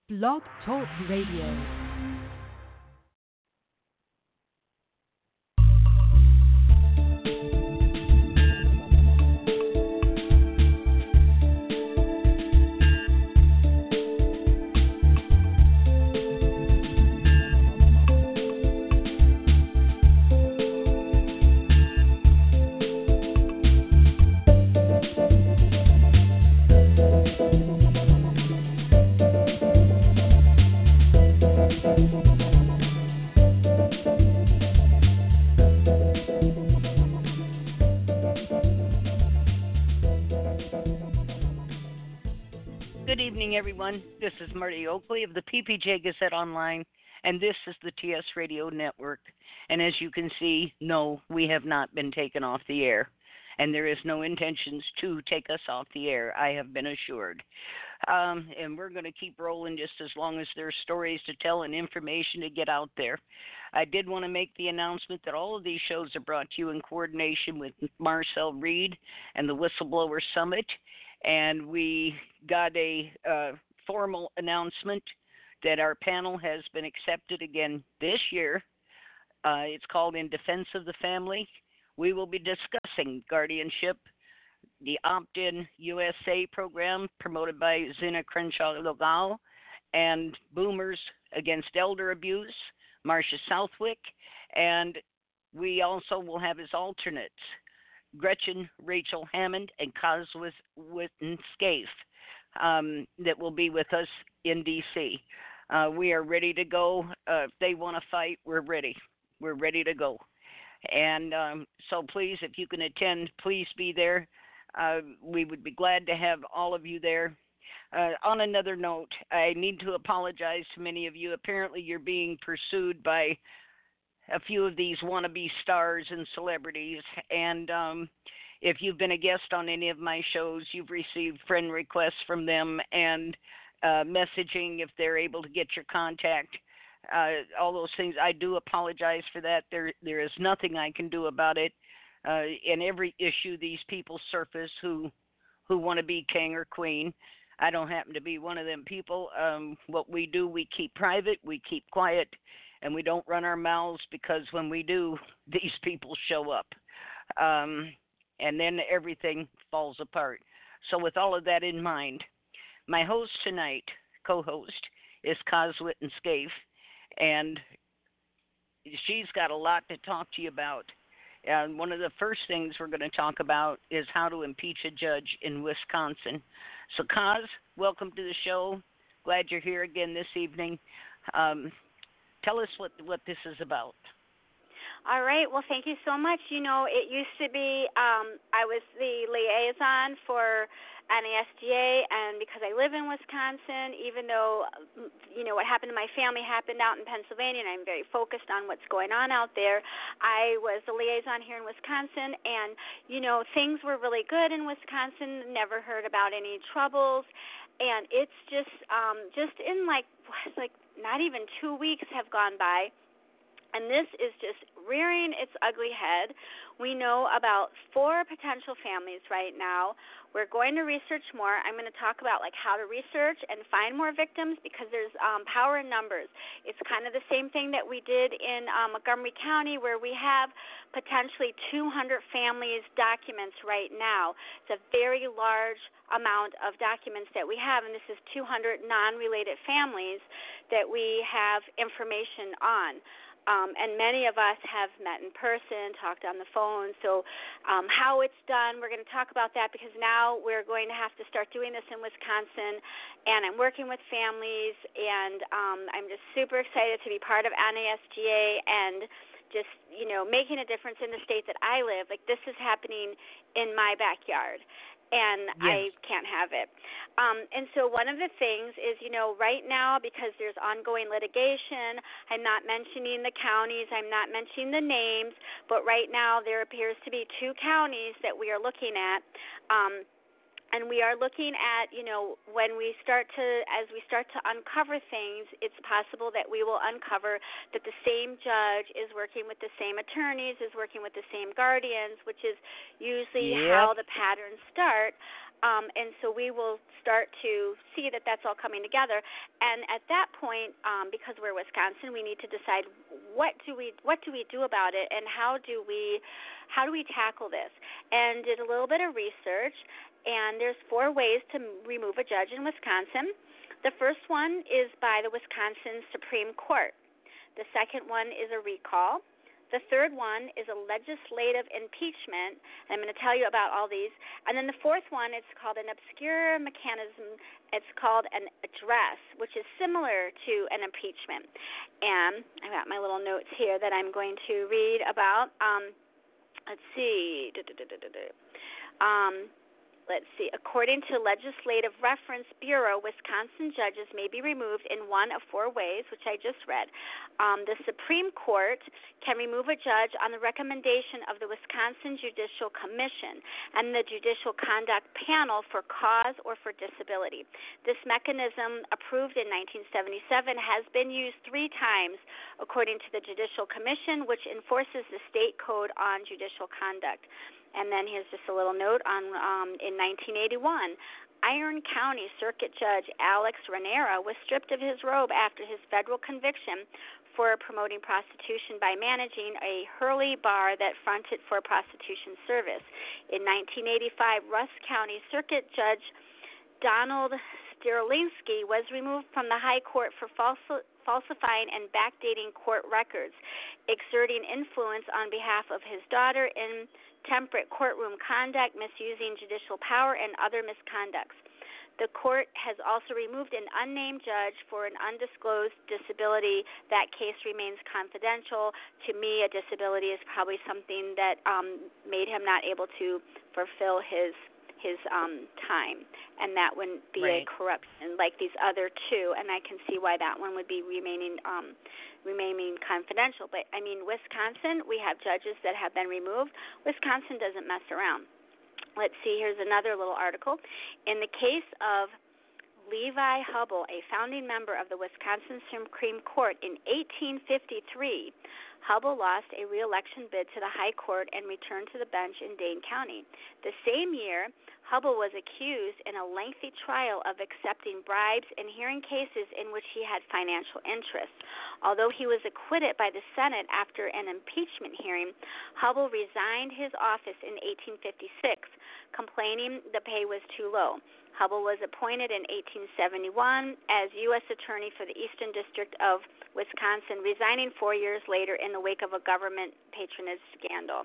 Blog Talk Radio. Good evening, everyone. This is Marty Oakley of the PPJ Gazette Online, and this is the TS Radio Network. And as you can see, no, we have not been taken off the air, and there is no intentions to take us off the air, I have been assured. And we're going to keep rolling just as long as there's stories to tell and information to get out there. I did want to make the announcement that all of these shows are brought to you in coordination with Marcel Reed and the Whistleblower Summit. And we got a formal announcement that our panel has been accepted again this year. It's called In Defense of the Family. We will be discussing guardianship, the Opt-in USA program promoted by Zina Crenshaw-Logal, and Boomers Against Elder Abuse, Marcia Southwick, and we also will have as alternates Gretchen Rachel Hammond and Coswith Witten Scaife that will be with us in D.C. We are ready to go. If they want to fight, we're ready. We're ready to go. And so please, if you can attend, please be there. We would be glad to have all of you there. On another note, I need to apologize to many of you. Apparently, you're being pursued by a few of these wannabe stars and celebrities, and if you've been a guest on any of my shows, you've received friend requests from them and messaging if they're able to get your contact, all those things. I do apologize for that. There is nothing I can do about it. In every issue, these people surface who want to be king or queen. I don't happen to be one of them people. What we do, we keep private, we keep quiet, and we don't run our mouths, because when we do, these people show up. And then everything falls apart. So with all of that in mind, my host tonight, co-host, is Coswith and Scaife, and she's got a lot to talk to you about. And one of the first things we're going to talk about is how to impeach a judge in Wisconsin. So, Cos, welcome to the show. Glad you're here again this evening. Tell us what this is about. All right. Well, thank you so much. You know, it used to be I was the liaison for NASDA, and because I live in Wisconsin, even though, you know, what happened to my family happened out in Pennsylvania, and I'm very focused on what's going on out there, I was the liaison here in Wisconsin, and, you know, things were really good in Wisconsin, never heard about any troubles, and it's just in like not even 2 weeks have gone by, and this is just rearing its ugly head. We know about 4 potential families right now. We're going to research more. I'm going to talk about like how to research and find more victims, because there's power in numbers. It's kind of the same thing that we did in Montgomery County, where we have potentially 200 families documents right now. It's a very large amount of documents that we have, and this is 200 non-related families that we have information on. And many of us have met in person, talked on the phone. So how it's done, we're going to talk about that, because now we're going to have to start doing this in Wisconsin. And I'm working with families, and I'm just super excited to be part of NASGA and just, you know, making a difference in the state that I live. Like, this is happening in my backyard, and Yes. I can't have it. And so one of the things is, you know, right now, because there's ongoing litigation, I'm not mentioning the counties, I'm not mentioning the names, but right now there appears to be 2 counties that we are looking at. And we are looking at, you know, as we start to uncover things, it's possible that we will uncover that the same judge is working with the same attorneys, is working with the same guardians, which is usually how the patterns start. And so we will start to see that that's all coming together. And at that point, because we're Wisconsin, we need to decide what do we do about it, and how do we tackle this. And did a little bit of research, and there's 4 ways to remove a judge in Wisconsin. The first one is by the Wisconsin Supreme Court. The second one is a recall. The third one is a legislative impeachment, and I'm going to tell you about all these. And then the fourth one, it's called an obscure mechanism. It's called an address, which is similar to an impeachment. And I've got my little notes here that I'm going to read about. Let's see. According to Legislative Reference Bureau, Wisconsin judges may be removed in one of 4 ways, which I just read. The Supreme Court can remove a judge on the recommendation of the Wisconsin Judicial Commission and the Judicial Conduct Panel for cause or for disability. This mechanism, approved in 1977, has been used 3 times, according to the Judicial Commission, which enforces the state code on judicial conduct. And then here's just a little note on in 1981, Iron County Circuit Judge Alex Ranera was stripped of his robe after his federal conviction for promoting prostitution by managing a Hurley bar that fronted for prostitution service. In 1985, Rusk County Circuit Judge Donald Sterlinski was removed from the High Court for falsifying and backdating court records, exerting influence on behalf of his daughter in temperate courtroom conduct, misusing judicial power, and other misconducts. The court has also removed an unnamed judge for an undisclosed disability. That case remains confidential. To me, a disability is probably something that made him not able to fulfill his time, and that wouldn't be a corruption like these other 2, and I can see why that one would be remaining confidential. But I mean, Wisconsin, we have judges that have been removed. Wisconsin doesn't mess around. Let's see, here's another little article. In the case of Levi Hubble, a founding member of the Wisconsin Supreme Court in 1853, Hubble lost a re-election bid to the High Court and returned to the bench in Dane County. The same year, Hubble was accused in a lengthy trial of accepting bribes and hearing cases in which he had financial interests. Although he was acquitted by the Senate after an impeachment hearing, Hubble resigned his office in 1856, complaining the pay was too low. Hubble was appointed in 1871 as U.S. Attorney for the Eastern District of Wisconsin, resigning 4 years later in the wake of a government patronage scandal.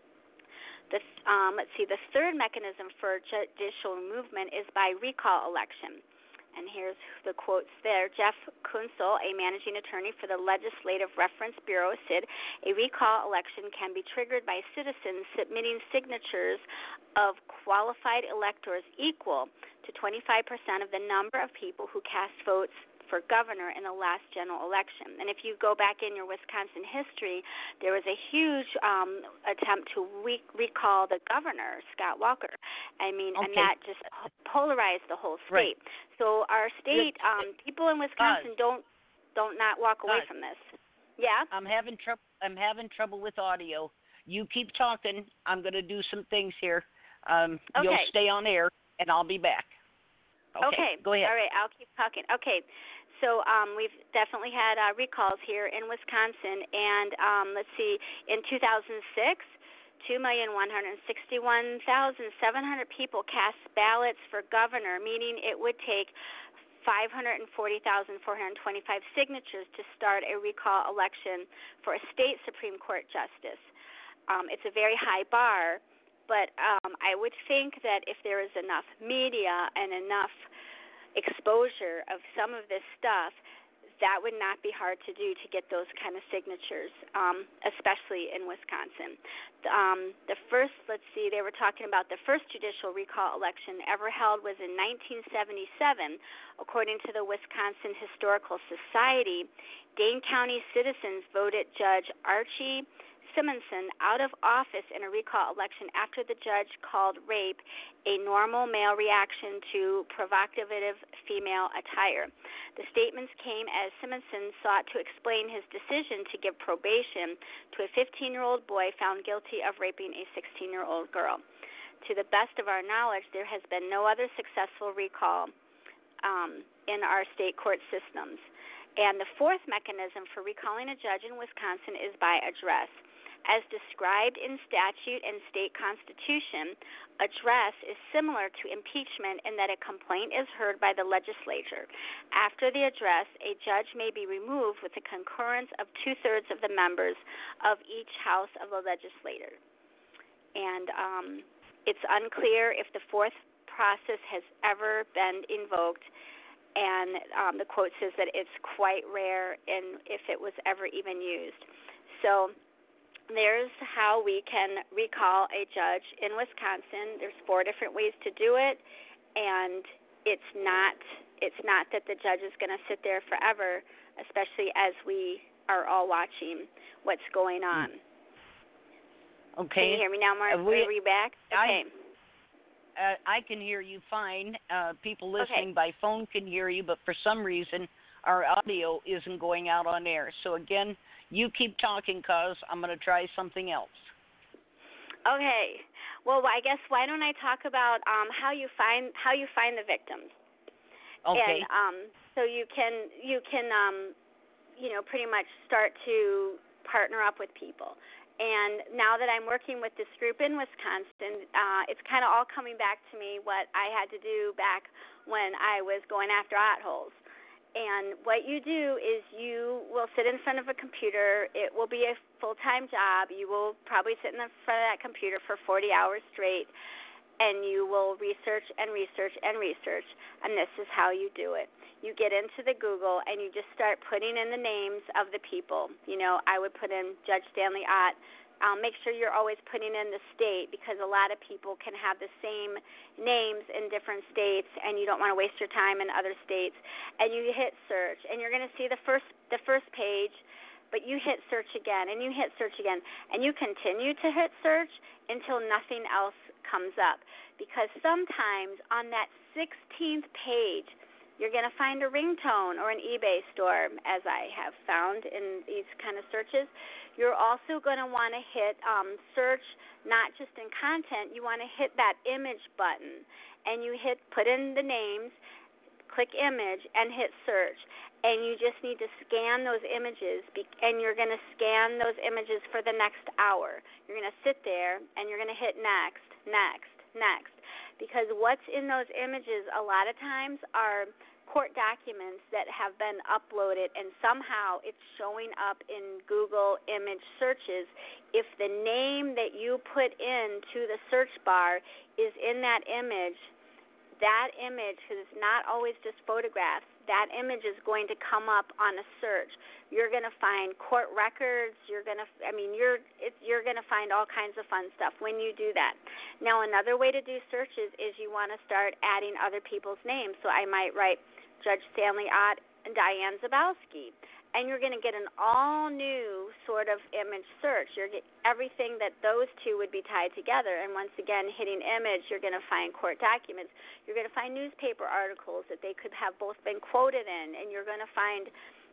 The third mechanism for judicial removal is by recall election. And here's the quotes there. Jeff Kunsel, a managing attorney for the Legislative Reference Bureau, said a recall election can be triggered by citizens submitting signatures of qualified electors equal to 25% of the number of people who cast votes for governor in the last general election. And if you go back in your Wisconsin history, there was a huge attempt to recall the governor, Scott Walker. I mean, and that just polarized the whole state. So our state, people in Wisconsin don't not walk away from this. Yeah? I'm having trouble with audio. You keep talking. I'm going to do some things here. You'll stay on air, and I'll be back. Okay. Go ahead. All right, I'll keep talking. Okay. So we've definitely had recalls here in Wisconsin, and let's see, in 2006, 2,161,700 people cast ballots for governor, meaning it would take 540,425 signatures to start a recall election for a state Supreme Court justice. It's a very high bar, but I would think that if there is enough media and enough exposure of some of this stuff, that would not be hard to do to get those kind of signatures, especially in Wisconsin. The first, they were talking about the first judicial recall election ever held was in 1977. According to the Wisconsin Historical Society, Dane County citizens voted Judge Archie Simonson out of office in a recall election after the judge called rape a normal male reaction to provocative female attire. The statements came as Simonson sought to explain his decision to give probation to a 15-year-old boy found guilty of raping a 16-year-old girl. To the best of our knowledge, there has been no other successful recall in our state court systems. And the fourth mechanism for recalling a judge in Wisconsin is by address. As described in statute and state constitution, address is similar to impeachment in that a complaint is heard by the legislature. After the address, a judge may be removed with the concurrence of 2/3 of the members of each house of the legislature. And it's unclear if the fourth process has ever been invoked, and the quote says that it's quite rare and if it was ever even used. So there's how we can recall a judge in Wisconsin. There's 4 different ways to do it, and it's not that the judge is going to sit there forever, especially as we are all watching what's going on. Okay. Can you hear me now, Mark? Are we back? Okay. I can hear you fine. People listening by phone can hear you, but for some reason our audio isn't going out on air. So again, you keep talking, cause I'm going to try something else. Okay. Well, I guess why don't I talk about how you find the victims? Okay. And so you can pretty much start to partner up with people. And now that I'm working with this group in Wisconsin, it's kind of all coming back to me what I had to do back when I was going after potholes. And what you do is you will sit in front of a computer. It will be a full-time job. You will probably sit in front of that computer for 40 hours straight, and you will research and research and research, and this is how you do it. You get into the Google, and you just start putting in the names of the people. I would put in Judge Stanley Ott. Make sure you're always putting in the state, because a lot of people can have the same names in different states, and you don't want to waste your time in other states. And you hit search, and you're going to see the first page, but you hit search again, and you hit search again, and you continue to hit search until nothing else comes up. Because sometimes on that 16th page, you're going to find a ringtone or an eBay store, as I have found in these kind of searches. You're also going to want to hit search, not just in content. You want to hit that image button, and you put in the names, click image, and hit search. And you just need to scan those images, and you're going to scan those images for the next hour. You're going to sit there, and you're going to hit next, next, next. Because what's in those images a lot of times are court documents that have been uploaded, and somehow it's showing up in Google image searches. If the name that you put into the search bar is in that image, because it's not always just photographs, that image is going to come up on a search. You're going to find court records. You're going to find all kinds of fun stuff when you do that. Now, another way to do searches is you want to start adding other people's names. So I might write Judge Stanley Ott and Diane Zabowski, and you're going to get an all-new sort of image search. Everything that those two would be tied together, and once again, hitting image, you're going to find court documents. You're going to find newspaper articles that they could have both been quoted in, and you're going to find,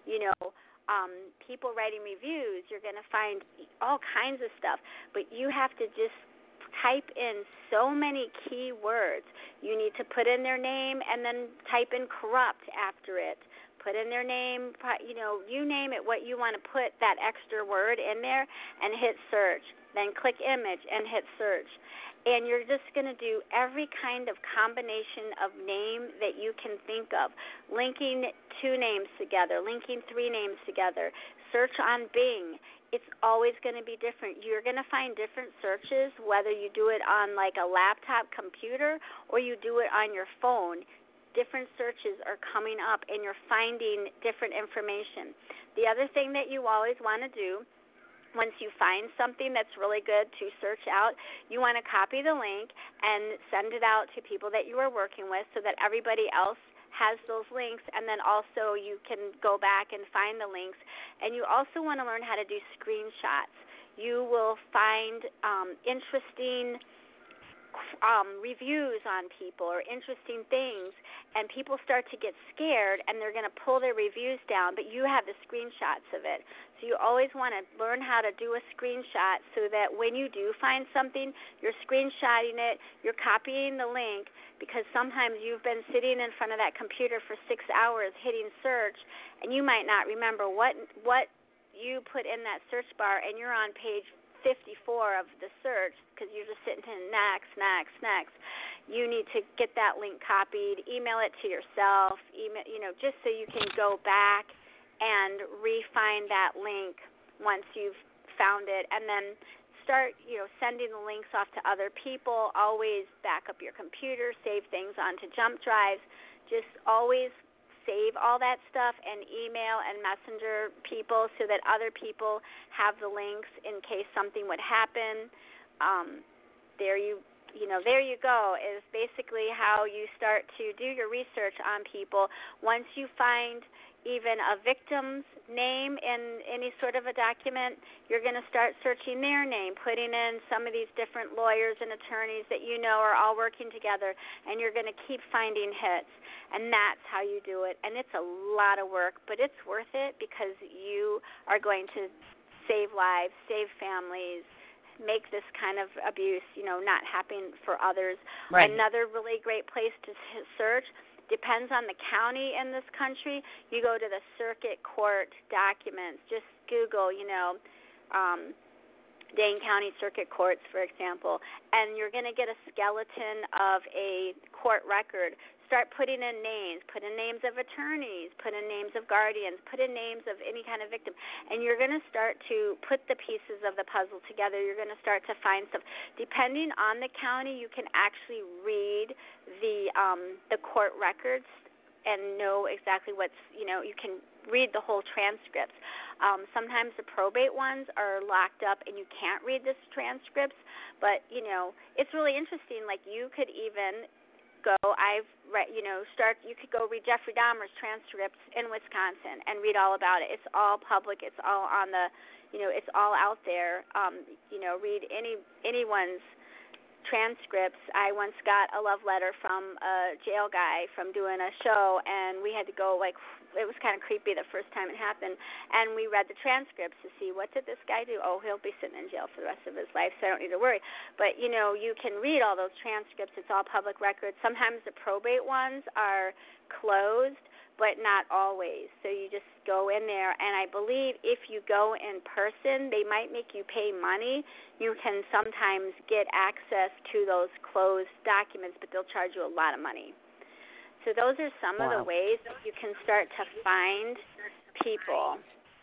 people writing reviews. You're going to find all kinds of stuff, but you have to just type in so many key words. You need to put in their name and then type in corrupt after it. Put in their name, you name it, what you want to put that extra word in there, and hit search. Then click image and hit search. And you're just going to do every kind of combination of name that you can think of. Linking 2 names together, linking 3 names together. Search on Bing. It's always going to be different. You're going to find different searches, whether you do it on like a laptop computer or you do it on your phone. Different searches are coming up, and you're finding different information. The other thing that you always want to do, once you find something that's really good to search out, you want to copy the link and send it out to people that you are working with so that everybody else has those links, and then also you can go back and find the links. And you also want to learn how to do screenshots. You will find interesting reviews on people or interesting things, and people start to get scared and they're going to pull their reviews down, but you have the screenshots of it. So you always want to learn how to do a screenshot so that when you do find something, you're screenshotting it, you're copying the link, because sometimes you've been sitting in front of that computer for 6 hours hitting search, and you might not remember what you put in that search bar, and you're on page 54 of the search because you're just sitting to next. You need to get that link copied, email it to yourself, just so you can go back and refine that link once you've found it, and then start, sending the links off to other people. Always back up your computer, save things onto jump drives. Just always save all that stuff and email and messenger people so that other people have the links in case something would happen. There you go, is basically how you start to do your research on people. Once you find even a victim's name in any sort of a document, you're going to start searching their name, putting in some of these different lawyers and attorneys that are all working together, and you're going to keep finding hits. And that's how you do it. And it's a lot of work, but it's worth it because you are going to save lives, save families, make this kind of abuse, not happen for others. Right. Another really great place to search, depends on the county in this country. You go to the circuit court documents. Just Google, Dane County Circuit Courts, for example, and you're going to get a skeleton of a court record. Start putting in names, put in names of attorneys, put in names of guardians, put in names of any kind of victim, and you're going to start to put the pieces of the puzzle together. You're going to start to find stuff. Depending on the county, you can actually read the court records and know exactly what's, you can read the whole transcripts. Sometimes the probate ones are locked up and you can't read the transcripts, but, it's really interesting. Like, you could even you could go read Jeffrey Dahmer's transcripts in Wisconsin and read all about it. It's all public. It's all on the, it's all out there. Read anyone's transcripts. I once got a love letter from a jail guy from doing a show, and we had to go, it was kind of creepy the first time it happened, and we read the transcripts to see, what did this guy do? Oh, he'll be sitting in jail for the rest of his life, so I don't need to worry. But, you can read all those transcripts. It's all public records. Sometimes the probate ones are closed, but not always. So you just go in there, and I believe if you go in person, they might make you pay money. You can sometimes get access to those closed documents, but they'll charge you a lot of money. So those are some of the ways that you can start to find people.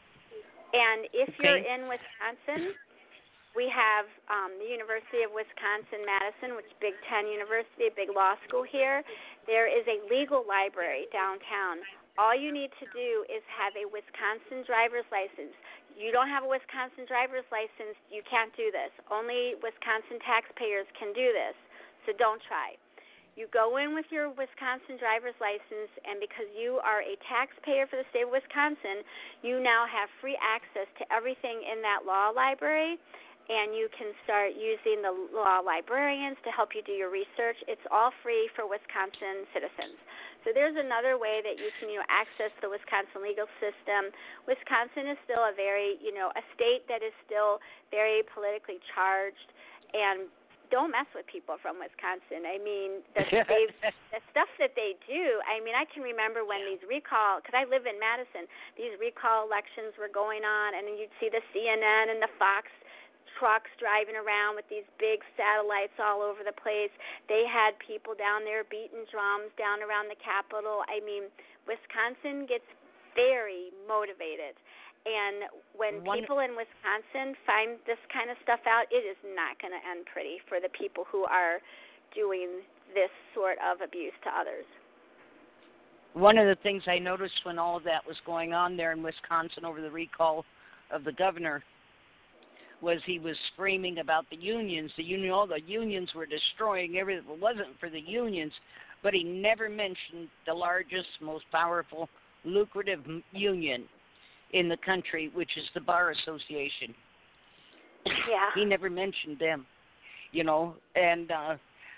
And if you're in Wisconsin, we have the University of Wisconsin-Madison, which is Big Ten University, a big law school here. There is a legal library downtown. All you need to do is have a Wisconsin driver's license. You don't have a Wisconsin driver's license, you can't do this. Only Wisconsin taxpayers can do this, so don't try. You go in with your Wisconsin driver's license, and because you are a taxpayer for the state of Wisconsin, you now have free access to everything in that law library, and you can start using the law librarians to help you do your research. It's all free for Wisconsin citizens. So there's another way that you can access the Wisconsin legal system. Wisconsin is still a very, a state that is still very politically charged, and don't mess with people from Wisconsin. I mean, the stuff that they do, I can remember when these recall, because I live in Madison, these recall elections were going on, and you'd see the CNN and the Fox trucks driving around with these big satellites all over the place. They had people down there beating drums down around the Capitol. Wisconsin gets very motivated. And when people in Wisconsin find this kind of stuff out, it is not going to end pretty for the people who are doing this sort of abuse to others. One of the things I noticed when all of that was going on there in Wisconsin over the recall of the governor was he was screaming about the unions. All the unions were destroying everything. It wasn't for the unions, but he never mentioned the largest, most powerful, lucrative union in the country, which is the Bar Association. Yeah. He never mentioned them, and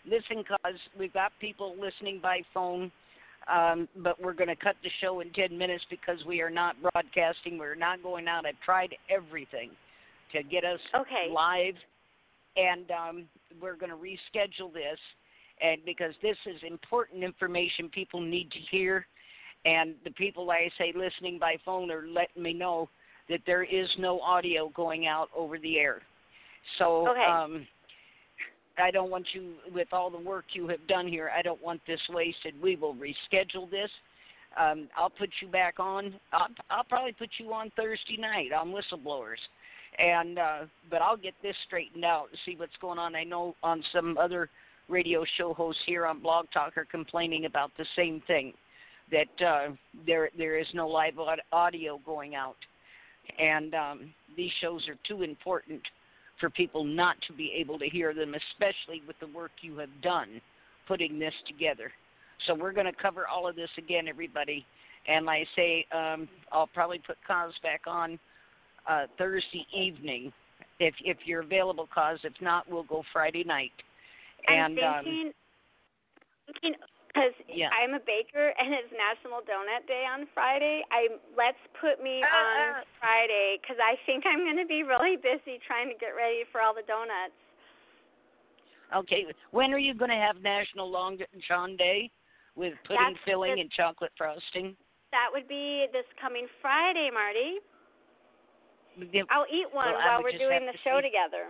listen, cause we've got people listening by phone, but we're going to cut the show in 10 minutes because we are not broadcasting. We're not going out. I've tried everything to get us live, and we're going to reschedule this, and because this is important information people need to hear, and the people, like I say, listening by phone are letting me know that there is no audio going out over the air. So I don't want you, with all the work you have done here, I don't want this wasted. We will reschedule this. I'll put you back on. I'll probably put you on Thursday night on Whistleblowers. And but I'll get this straightened out and see what's going on. I know on some other radio show hosts here on Blog Talk are complaining about the same thing, that there is no live audio going out. And these shows are too important for people not to be able to hear them, especially with the work you have done putting this together. So we're going to cover all of this again, everybody. And like I say, I'll probably put Kaz back on Thursday evening if you're available, Kaz. If not, we'll go Friday night. I'm thinking, because I'm a baker and it's National Donut Day on Friday, let's put me on Friday because I think I'm going to be really busy trying to get ready for all the donuts. Okay. When are you going to have National Long John Day with pudding filling and chocolate frosting? That would be this coming Friday, Marty. I'll eat one while we're doing the show together.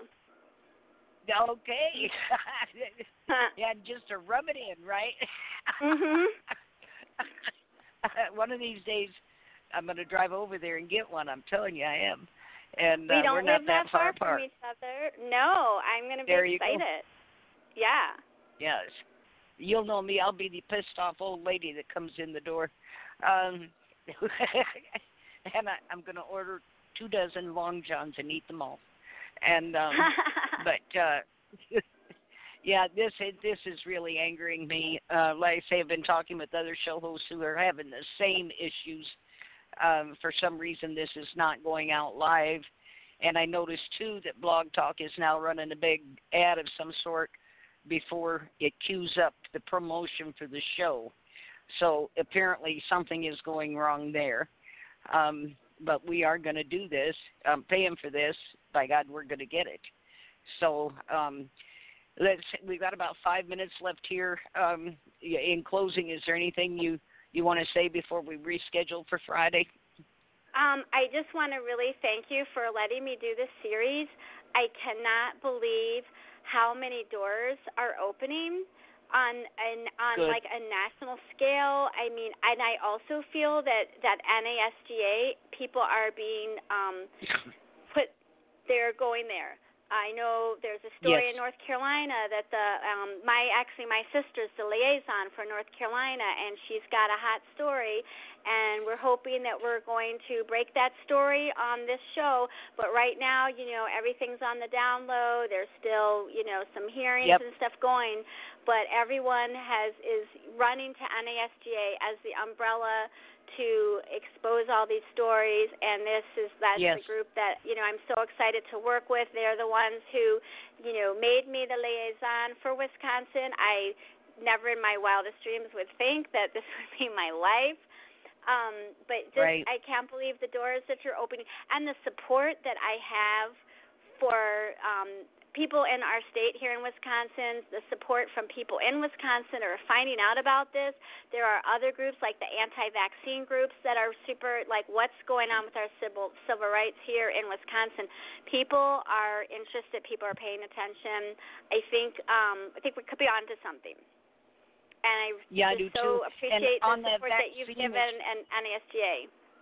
Okay. Yeah, just to rub it in, right? Mhm. One of these days, I'm going to drive over there and get one. I'm telling you, I am. And we don't we're not live that far from each other. No, I'm going to be excited. Go. Yeah. Yes. You'll know me. I'll be the pissed off old lady that comes in the door. And I'm going to order 24 Long Johns and eat them all. And but yeah, this is really angering me. Like I say, I've been talking with other show hosts who are having the same issues. For some reason, this is not going out live. And I noticed, too, that Blog Talk is now running a big ad of some sort before it queues up the promotion for the show. So apparently something is going wrong there. But we are going to do this. I'm paying for this. By God, we're going to get it. So we've got about 5 minutes left here. In closing, is there anything you want to say before we reschedule for Friday? I just want to really thank you for letting me do this series. I cannot believe how many doors are opening on like a national scale. I mean, and I also feel that NASGA people are being they're going there. I know there's a story in North Carolina that my sister's the liaison for North Carolina, and she's got a hot story, and we're hoping that we're going to break that story on this show. But right now, everything's on the down low. There's still, some hearings and stuff going, but everyone is running to NASGA as the umbrella to expose all these stories, and that's the group that I'm so excited to work with. They're the ones who made me the liaison for Wisconsin. I never in my wildest dreams would think that this would be my life, but I can't believe the doors that you're opening and the support that I have for people in our state here in Wisconsin, the support from people in Wisconsin are finding out about this. There are other groups like the anti-vaccine groups that are super, like, what's going on with our civil rights here in Wisconsin. People are interested. People are paying attention. I think we could be onto something. And I just so appreciate the support that you've given and NASGA.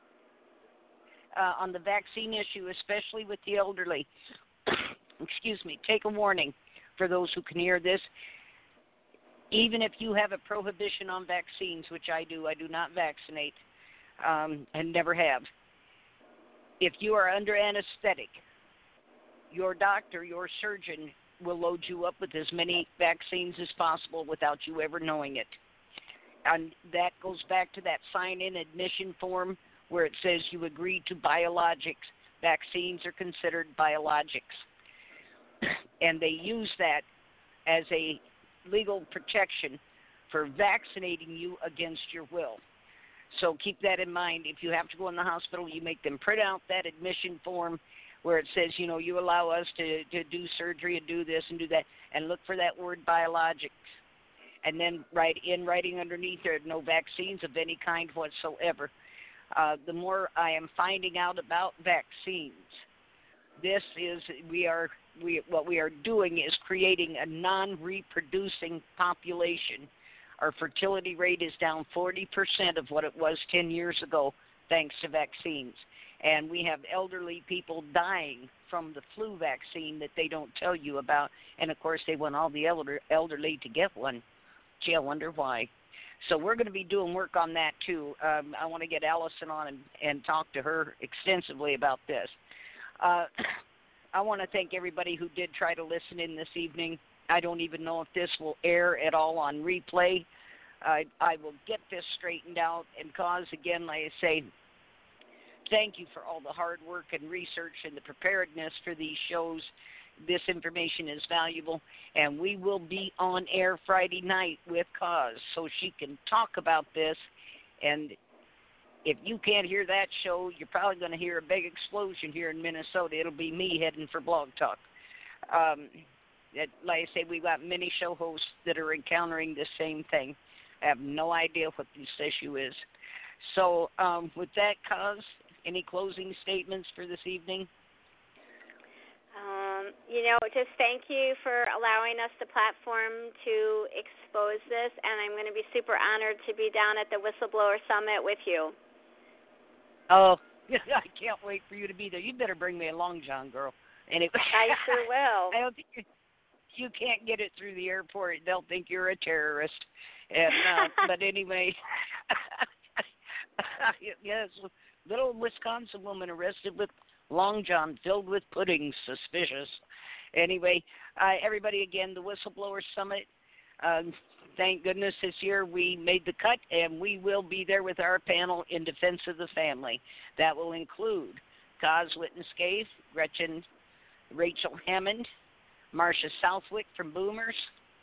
On the vaccine issue, especially with the elderly, excuse me, take a warning for those who can hear this. Even if you have a prohibition on vaccines, which I do not vaccinate and never have. If you are under anesthetic, your doctor, your surgeon will load you up with as many vaccines as possible without you ever knowing it. And that goes back to that sign-in admission form where it says you agree to biologics. Vaccines are considered biologics. And they use that as a legal protection for vaccinating you against your will. So keep that in mind. If you have to go in the hospital, you make them print out that admission form where it says, you allow us to do surgery and do this and do that, and look for that word biologics. And then writing underneath there, no vaccines of any kind whatsoever. The more I am finding out about vaccines, what we are doing is creating a non-reproducing population. Our fertility rate is down 40% of what it was 10 years ago, thanks to vaccines. And we have elderly people dying from the flu vaccine that they don't tell you about. And, of course, they want all the elderly to get one. Gee, I wonder why. So we're going to be doing work on that, too. I want to get Allison on and talk to her extensively about this. I want to thank everybody who did try to listen in this evening. I don't even know if this will air at all on replay. I will get this straightened out and cause, again, like I say, thank you for all the hard work and research and the preparedness for these shows. This information is valuable, and we will be on air Friday night with Cause so she can talk about this. And if you can't hear that show, you're probably going to hear a big explosion here in Minnesota. It'll be me heading for Blog Talk. Like I say, we've got many show hosts that are encountering the same thing. I have no idea what this issue is. So with that, Cause, any closing statements for this evening? Just thank you for allowing us the platform to expose this, and I'm going to be super honored to be down at the Whistleblower Summit with you. Oh, I can't wait for you to be there. You better bring me along, John, girl. Anyway, I sure will. I don't think you can't get it through the airport. They'll think you're a terrorist. And but anyway, yes, little Wisconsin woman arrested with Long John filled with pudding, suspicious. Anyway, everybody, again, the Whistleblower Summit, thank goodness this year we made the cut, and we will be there with our panel in defense of the family. That will include Cause Witten-Scaife, Rachel Hammond, Marcia Southwick from Boomers,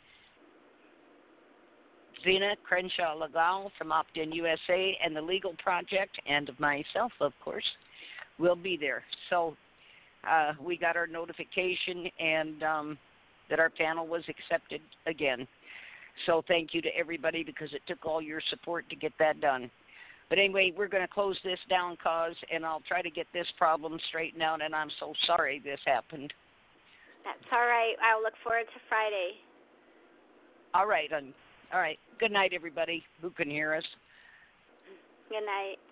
Zena Crenshaw-Legal from Opt-in USA, and the Legal Project, and myself, of course, will be there. So we got our notification and that our panel was accepted again. So thank you to everybody because it took all your support to get that done. But anyway, we're going to close this down, Cause, and I'll try to get this problem straightened out, and I'm so sorry this happened. That's all right. I'll look forward to Friday. All right. All right. Good night, everybody who can hear us. Good night.